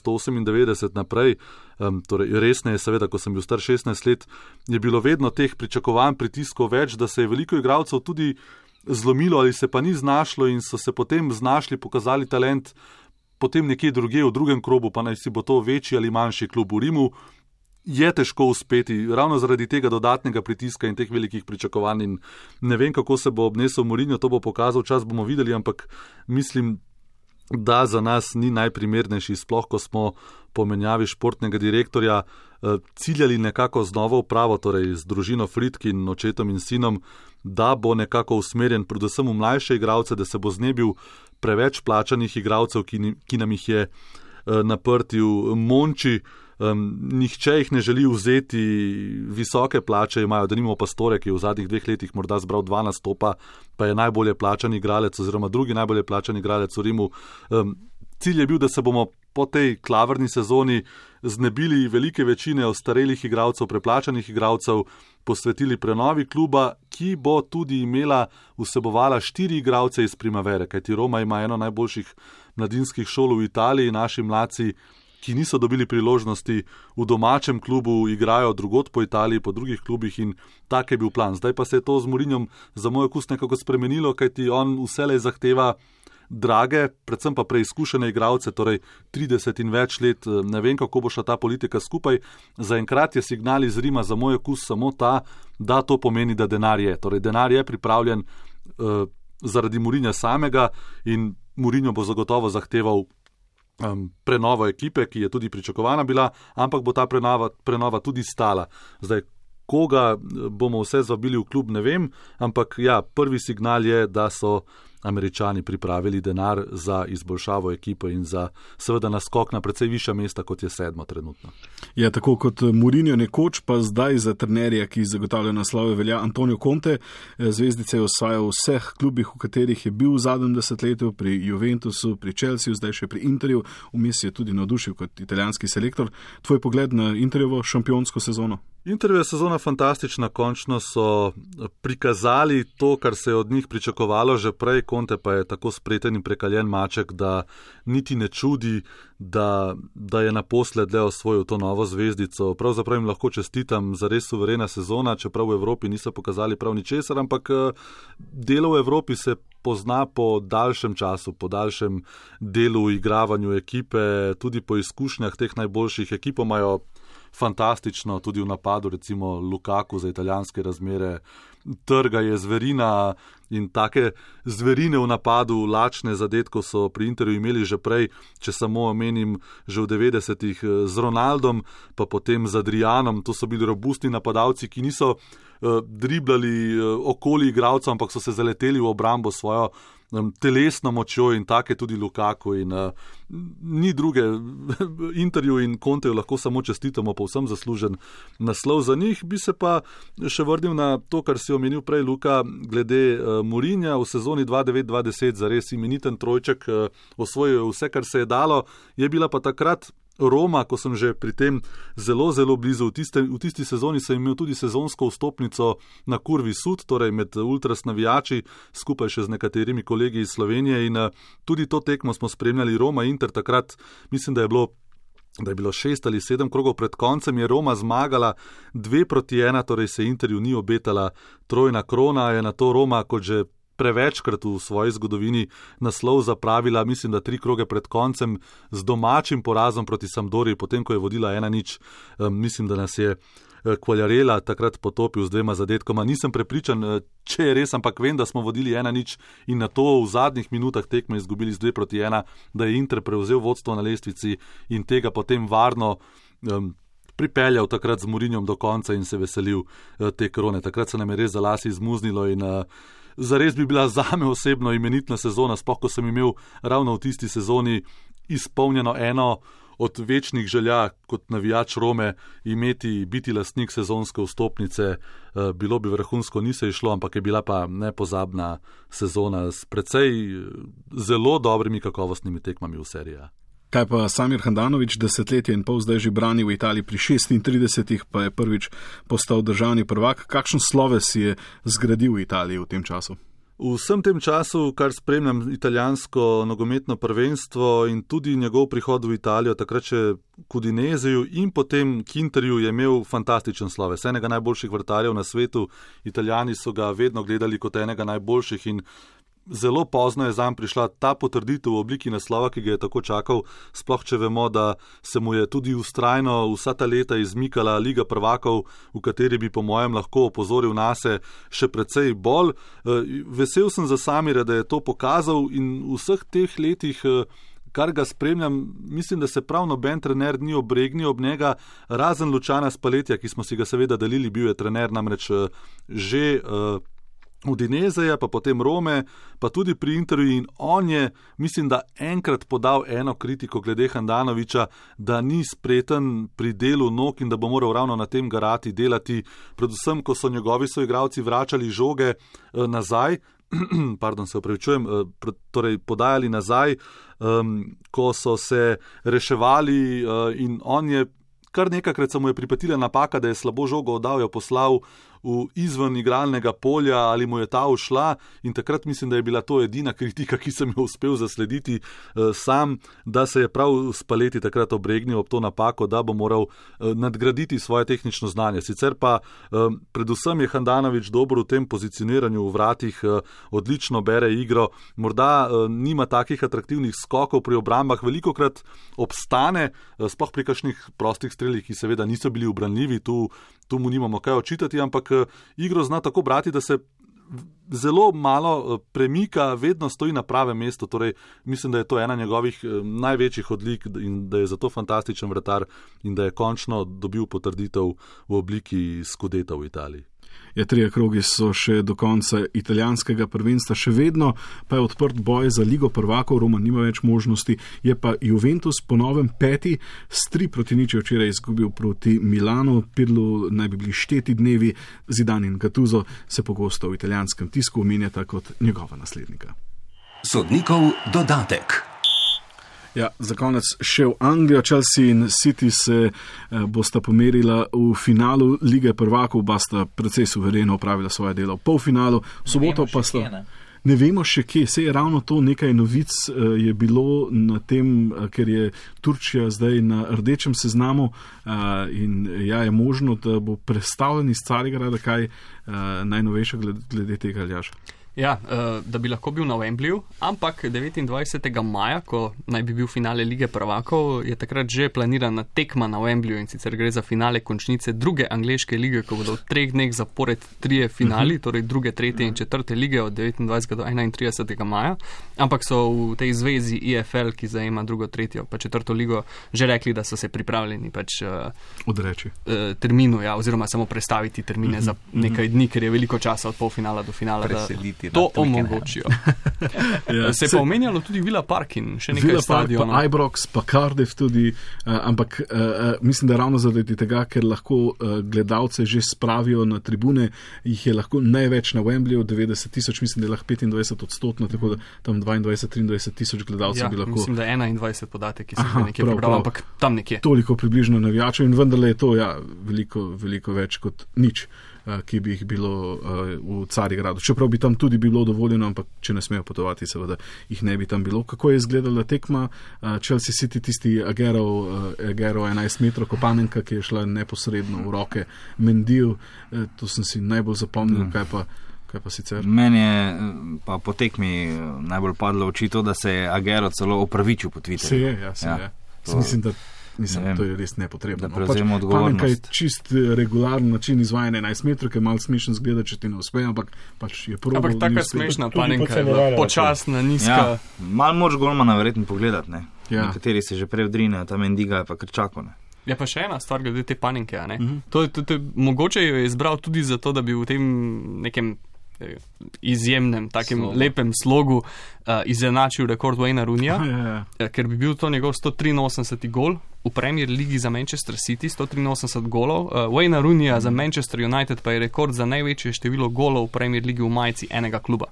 1998 naprej, torej resneje seveda, ko sem bil star 16 let, je bilo vedno teh pričakovanj, pritiskov več, da se je veliko igralcev tudi zlomilo ali se pa ni znašlo in so se potem znašli, pokazali talent potem nekje drugje v drugem krogu, pa naj si bo to večji ali manjši klub. V Rimu je težko uspeti, ravno zaradi tega dodatnega pritiska in teh velikih pričakovanj, in ne vem, kako se bo obnesel Mourinho, to bo pokazal čas, bomo videli, ampak mislim, da za nas ni najprimernejši, sploh ko smo po menjavi športnega direktorja ciljali nekako z novo upravo, torej z družino Friedkin, očetom in sinom, da bo nekako usmerjen predvsem v mlajše igralce, da se bo znebil preveč plačanih igralcev, ki nam jih je naprtil Monči. nihče jih ne želi vzeti, visoke plače imajo, da nimamo Pastore, ki je v zadnjih 2 letih morda zbral 2 nastopa, pa je najbolje plačan igralec oziroma drugi najbolje plačan igralec v Rimu. Cilj je bil, da se bomo po tej klavrni sezoni znebili velike večine ostarelih igralcev, preplačanih igralcev, posvetili prenovi kluba, ki bo tudi vsebovala 4 igralce iz Primavere, kajti Roma ima eno najboljših mladinskih šol v Italiji, naši mladci, ki niso dobili priložnosti v domačem klubu, igrajo drugod po Italiji, po drugih klubih in tak je bil plan. Zdaj pa se je to z Mourinhom za moj okus nekako spremenilo, kajti on vselej zahteva drage, predvsem pa preizkušene igralce, torej 30 in več let, ne vem, kako bo šla ta politika skupaj. Zaenkrat je signal iz Rima za moj okus samo ta, da to pomeni, da denar je. Torej, denar je pripravljen zaradi Mourinha samega in Mourinho bo zagotovo zahteval prenovo ekipe, ki je tudi pričakovana bila, ampak bo ta prenova tudi stala. Zdaj, koga bomo vse zvabili v klub, ne vem, ampak ja, prvi signal je, da so Američani pripravili denar za izboljšavo ekipe in za seveda naskok na precej višja mesta, kot je 7. trenutno. Ja, tako kot Mourinho nekoč, pa zdaj za trenerja, ki zagotavlja naslove, velja Antonio Conte. Zvezdice je osvajal v vseh klubih, v katerih je bil v zadnjem desetletju, pri Juventusu, pri Chelsea, zdaj še pri Interju. Vmes je tudi navdušil kot italijanski selektor. Tvoj pogled na Interjevo šampionsko sezono? Interjeva sezona fantastična, končno so prikazali to, kar se je od njih pričakovalo že prej. Conte pa je tako spreten in prekaljen maček, da niti ne čudi, da je naposled le osvojil to novo zvezdico. Pravzaprav jim lahko čestitam za res suverena sezona, čeprav v Evropi niso pokazali prav ničesar, ampak delo v Evropi se pozna po daljšem času, po daljšem delu igravanju ekipe, tudi po izkušnjah teh najboljših. Ekipo imajo fantastično, tudi v napadu, recimo Lukaku za italijanske razmere, trga je zverina in take zverine v napadu, lačne zadetkov so pri Interju imeli že prej, če samo omenim že v 90-ih z Ronaldom, pa potem z Adrianom. To so bili robustni napadalci, ki niso driblali okoli igralcev, ampak so se zaleteli v obrambo svojo telesno močjo in take tudi Lukaku in ni druge. Interju in Conteju lahko samo čestitamo, povsem zaslužen naslov za njih. Bi se pa še vrnil na to, kar si omenil prej, Luka, glede Mourinha. V sezoni 2009-2010 zares imeniten trojček, osvojil vse, kar se je dalo. Je bila pa takrat Roma, ko sem že pri tem zelo, zelo blizu. V tisti sezoni sem imel tudi sezonsko vstopnico na Kurvi Sud, torej med ultras navijači, skupaj še z nekaterimi kolegi iz Slovenije in tudi to tekmo smo spremljali. Roma Inter takrat, mislim, da je bilo 6 ali 7 krogov pred koncem, je Roma zmagala 2-1, torej se Interju ni obetala trojna krona, je na to Roma, kot že prevečkrat v svoji zgodovini, naslov zapravila, mislim, da 3 kroge pred koncem z domačim porazom proti Sampdoriji, potem ko je vodila 1-0, mislim, da nas je Quagliarella takrat potopil z 2 zadetkoma. Nisem prepričan, če je res, ampak vem, da smo vodili 1-0 in na to v zadnjih minutah tekme izgubili z 2-1, da je Inter prevzel vodstvo na lestvici in tega potem varno pripeljal takrat z Mourinhom do konca in se veselil te krone. Takrat se nam je res za lasi izmuznilo in zares bi bila zame osebno imenitna sezona, sploh ko sem imel ravno v tisti sezoni izpolnjeno eno od večnih želja kot navijač Rome, biti lastnik sezonske vstopnice. Bilo bi vrhunsko, ni se išlo, ampak je bila pa nepozabna sezona s precej zelo dobrimi kakovostnimi tekmami v seriji. Kaj pa Samir Handanović, 10,5 let zdaj že brani v Italiji, pri 36 pa je prvič postal državni prvak. Kakšen sloves je zgradil v Italiji v tem času? V vsem tem času, kar spremljam italijansko nogometno prvenstvo in tudi njegov prihod v Italijo, takrat še k Udineziju in potem k Interju, je imel fantastičen sloves. Enega najboljših vrtarjev na svetu. Italijani so ga vedno gledali kot enega najboljših in zelo pozno je zanj prišla ta potrditev v obliki naslova, ki ga je tako čakal, sploh če vemo, da se mu je tudi vztrajno vsa ta leta izmikala Liga prvakov, v kateri bi po mojem lahko opozoril nase še precej bolj. Vesel sem za Samira, da je to pokazal in v vseh teh letih, kar ga spremljam, mislim, da se prav noben trener ni obregnil ob njega, razen Luciana Spallettija, ki smo si ga seveda delili, bil je trener namreč že Udinezeja, pa potem Rome, pa tudi pri Interju in on je, mislim, da enkrat podal eno kritiko glede Handanovića, da ni spreten pri delu nog in da bo moral ravno na tem garati delati, predvsem, ko so njegovi soigralci vračali žoge nazaj, torej podajali nazaj, ko so se reševali in on je kar nekakrat se mu je pripetila napaka, da je slabo žogo oddal, jo poslal v izven igralnega polja ali mu je ta ušla in takrat mislim, da je bila to edina kritika, ki sem jo uspel zaslediti sam, da se je prav Spalletti takrat obregnil ob to napako, da bo moral nadgraditi svoje tehnično znanje. Sicer pa predvsem je Handanović dobro v tem pozicioniranju v vratih, odlično bere igro, morda nima takih atraktivnih skokov pri obrambah, velikokrat obstane, sploh pri kakšnih prostih strelih, ki seveda niso bili ubranljivi, tu mu nimamo kaj očitati, ampak igro zna tako brati, da se zelo malo premika, vedno stoji na pravem mestu, torej mislim, da je to ena njegovih največjih odlik in da je zato fantastičen vratar in da je končno dobil potrditev v obliki Scudetta v Italiji. Ja, 3 krogi so še do konca italijanskega prvenstva, še vedno pa je odprt boj za Ligo prvakov, Roma nima več možnosti, je pa Juventus po novem 5. s 3-0 včeraj izgubil proti Milanu, Pirlu naj bi bili 4 dnevi, Zidane in Gattuso se pogosto v italijanskem tisku omenjata kot njegova naslednika. Sodnikov dodatek. Ja, za konec še v Anglijo. Chelsea in City se bosta pomerila v finalu Lige prvakov, oba sta precej suvereno opravila svoje delo v polfinalu. V soboto pa sta... Ne vemo še kje, se je ravno to nekaj novic je bilo na tem, ker je Turčija zdaj na rdečem seznamu in ja, je možno, da bo predstavljen iz Carigrada kaj najnovejše glede tega, Aljaž. Ja, da bi lahko bil na Wembleyu, ampak 29. maja, ko naj bi bil finale Lige prvakov, je takrat že planirana tekma na Wembleyu in sicer gre za finale končnice druge angleške lige, ko bodo v 3 dneh zapored 3 finali, torej druge, tretje in četrte lige od 29. do 31. maja, ampak so v tej zvezi EFL, ki zajema drugo, tretjo pa četrto ligo, že rekli, da so se pripravljeni pač odreči terminu, ja, oziroma samo prestaviti termine za nekaj dni, ker je veliko časa od polfinala do finala, to omogočijo. Ja, se je pa omenjalo tudi Villa Park in še nekaj stadionov. Villa Park, pa Ibrox, pa Cardiff tudi, ampak mislim, da ravno zaradi tega, ker lahko gledalce že spravijo na tribune, jih je lahko največ na Wembleyu, 90 tisoč, mislim, da je lahko 25%, tako da tam 22-23 tisoč gledalcev bi lahko... Mislim, da 21 podatek, ki sem nekje prebral, ampak tam nekje. Toliko približno navijačev in vendarle je to, ja, veliko več kot nič, ki bi jih bilo v Carigradu. Čeprav bi tam tudi bilo dovoljeno, ampak če ne smejo potovati, seveda jih ne bi tam bilo. Kako je izgledala tekma? Chelsea City, tisti Agüero 11 metrov Kopanenka, ki je šla neposredno v roke Mendiju, to sem si najbolj zapomnil, kaj pa sicer. Meni je pa po tekmi najbolj padlo v oči to, da se je Agüero celo opravičil po Twitterju. Se je, ja, se je. Mislim, da to je res nepotrebno. Da prevzemo odgovornost. Panenka je čist regularen način izvajanja 11 metrov, ki je malo smešen zgleda, če ti ne uspe, ampak pač je prvo. Ampak taka smešna Panenka, počasna, nizka. Ja, malo moč golmana verjetno pogledati, ne? Ja. Nekateri se že prevdrinejo, ta Mendiga je pa krčako, ne? Ja, pa še ena stvar glede te Panenke, ne? Mogoče jo je izbral tudi zato, da bi v tem nekem izjemnem, takem lepem slogu izenačil rekord Wayna Rooneyja, ker bi bil to njegov 183. gol v Premier Ligi za Manchester City, 183 golov. Wayna Rooneyja za Manchester United pa je rekord za največje število golov v Premier Ligi v majici enega kluba.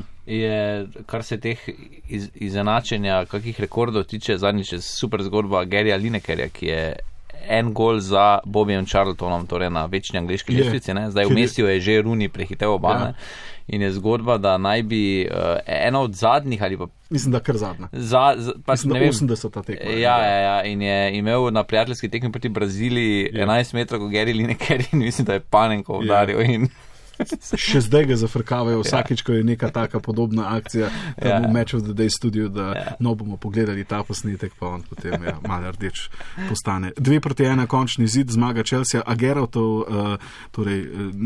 Je, kar se teh izenačenja, kakih rekordov tiče, zadnjič je super zgodba Garyja Linekerja, ki je en gol za Bobbyjem Charltonom, torej na večni angleški lestvici, zdaj v mestu je že Rooney prehitel oba, in je zgodba, da naj bi ena od zadnjih ali pa... Mislim, da kar zadnja. Mislim, da 80. tekma. Ja, in je imel na prijateljski tekmi proti Braziliji 11 metrov, ko Gary Lineker in mislim, da je Panenko udaril in... Še zdaj ga zafrkavajo vsakič, ko je neka taka podobna akcija v Match of the Day studiu, da bomo pogledali ta posnetek, pa on potem malo rdeč postane. 2-1 končni zid, zmaga Chelsea, torej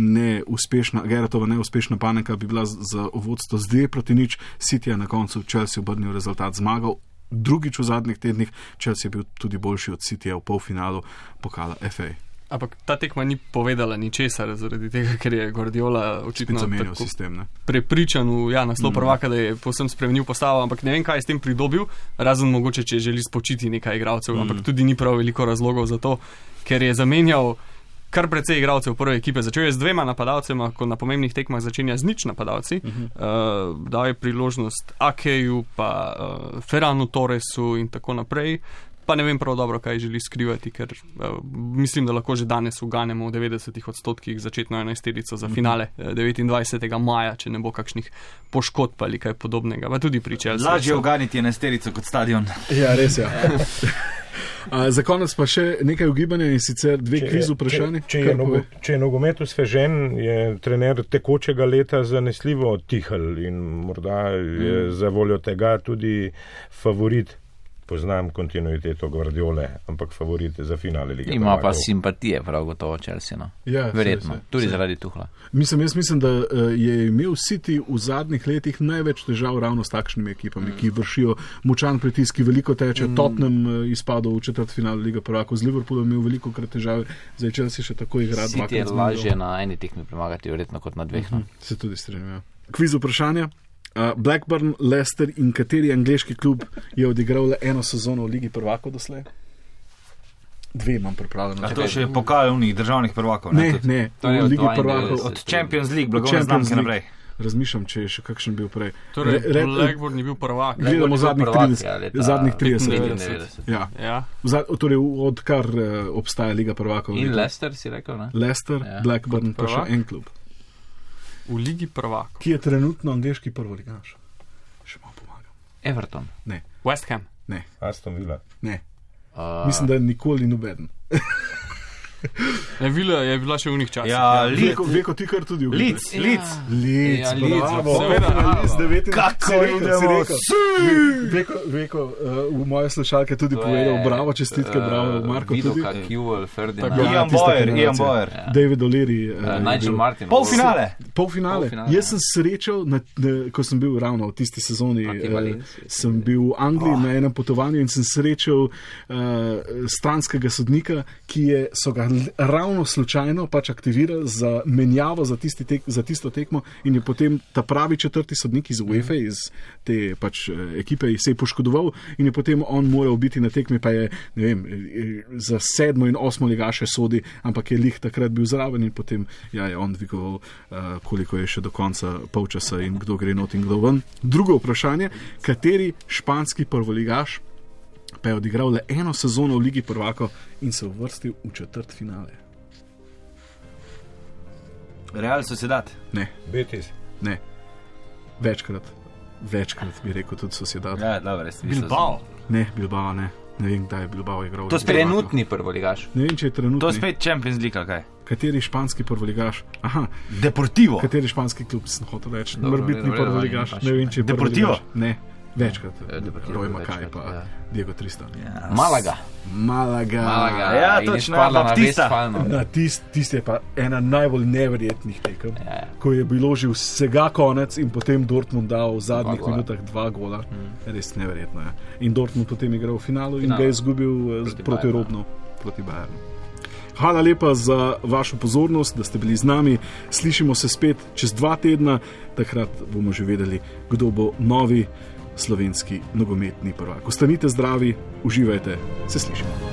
Agüerova neuspešna Panenka bi bila za vodstvo z 2-0, City je na koncu Chelsea obrnil rezultat, zmagal. Drugič v zadnjih tednih, Chelsea je bil tudi boljši od Cityja v polfinalu pokala FA. Ampak ta tekma ni povedala ničesar, zaradi tega, ker je Guardiola očitno prepričan v naslov prvaka, da je povsem spremenil postavo, ampak ne vem, kaj je s tem pridobil, razen mogoče, če želi spočiti nekaj igralcev, ampak tudi ni prav veliko razlogov za to, ker je zamenjal kar precej igralcev prve ekipe. Začel je z 2 napadalcema, ko na pomembnih tekmah začenja z 0 napadalci. Dal je priložnost Akeju, pa Ferranu Torresu in tako naprej. Pa ne vem prav dobro, kaj želi skrivati, ker mislim, da lahko že danes uganemo v 90% začetno 11-terico za finale 29. maja, če ne bo kakšnih poškodb ali kaj podobnega. Pa tudi pri Chelsea. Lažje uganiti 11-terico kot stadion. Ja, res je. Za konec pa še nekaj ugibanja in sicer 2 kviz vprašanje. Če je nogomet osvežen, je trener tekočega leta zanesljivo Tihl in morda je za voljo tega tudi favorit. Poznam kontinuiteto Guardiole, ampak favorite za finale lige. Ima pa simpatije, prav gotovo Chelsea. No. Ja, verjetno, tudi zaradi Tuhla. Jaz mislim, da je imel City v zadnjih letih največ težav ravno s takšnimi ekipami, ki vršijo močan pritisk, ki veliko teče. Tottenham izpadel v četrtfinale lige prvakov, z Liverpoolom imel veliko krat težave, zdaj Chelsea še tako igra. City je lažje na eni tekmi premagati, verjetno kot na 2. Se tudi strinjam. Kviz vprašanja. Blackburn, Leicester in kateri angleški klub je odigral le 1 sezono v Ligi prvakov doslej? 2 imam pripravljeno. A to še je pokal unih državnih prvakov? Ne, v Ligi prvakov. Od Champions League, blagovne znamke naprej. Razmišljam, če je še kakšen bil prej. Torej, Blackburn je bil prvak. Gledamo zadnjih 30. Ja. Torej, odkar obstaja Liga prvakov. In Leicester si rekel, ne? Leicester, Blackburn, pa še en klub. V Ligi prvakov. Ki je trenutno angleški prvoligaš. Še malo pomagam. Everton. Ne. West Ham. Ne. Aston Villa. Ne. Mislim, da nikoli nobeden. Villa je bila še v njih časih. Ja, Veko ti kar tudi v Leeds. Leeds, bravo. Kako idemo? Veko v moje slušalke tudi povedal, bravo, čestitke, bravo, Marko tudi. Vidoka, Kewell, Ferdinand. Ian Boyer. David O'Leary. Nigel Martin. Polfinale. Jaz sem srečal, ko sem bil ravno v tisti sezoni, sem bil v Angliji na enem potovanju in sem srečal stranskega sodnika, so ga ravno slučajno pač aktivirali za menjavo za tisto tekmo in je potem ta pravi četrti sodnik iz UEFA, iz te pač ekipe se je poškodoval in je potem on moral biti na tekmi, pa je, ne vem, za 7. in 8. ligaše sodi, ampak je lih takrat bil zraven in potem je on dvigoval, koliko je še do konca polčasa in kdo gre not in kdo ven. Drugo vprašanje, kateri španski prvoligaš pa je odigral le 1 sezono v Ligi prvakov in se uvrstil v četrtfinale? Real Sociedad. Ne. Betis. Ne. Večkrat bi rekel tudi Sociedad. Ja, dobro, res. Bilbao. Ne, Bilbao ne. Ne vem, kdaj je Bilbao igral. To je trenutni prvoligaš. Ne vem, če je trenutni. To je spet Champions League, kaj? Kateri španski prvoligaš? Aha. Deportivo. Kateri španski klub sem hotel reči? Morbitni prvoligaš. Ne vem, če je Deportivo. Ne. Večkrat. Roy Makaj pa Diego Tristan. Ja. Malaga. Ja, točno, Baptista. Tisti je pa ena najbolj neverjetnih tekem, ko je bilo že vsega konec in potem Dortmund dal v zadnjih minutah 2 gola. Res neverjetno je. In Dortmund potem igral v finalu in ga je izgubil protirobno proti Bayernu. Hvala lepa za vašo pozornost, da ste bili z nami. Slišimo se spet čez 2 tedna, takrat bomo že vedeli, kdo bo novi slovenski nogometni prvak. Ostanite zdravi, uživajte, se slišimo.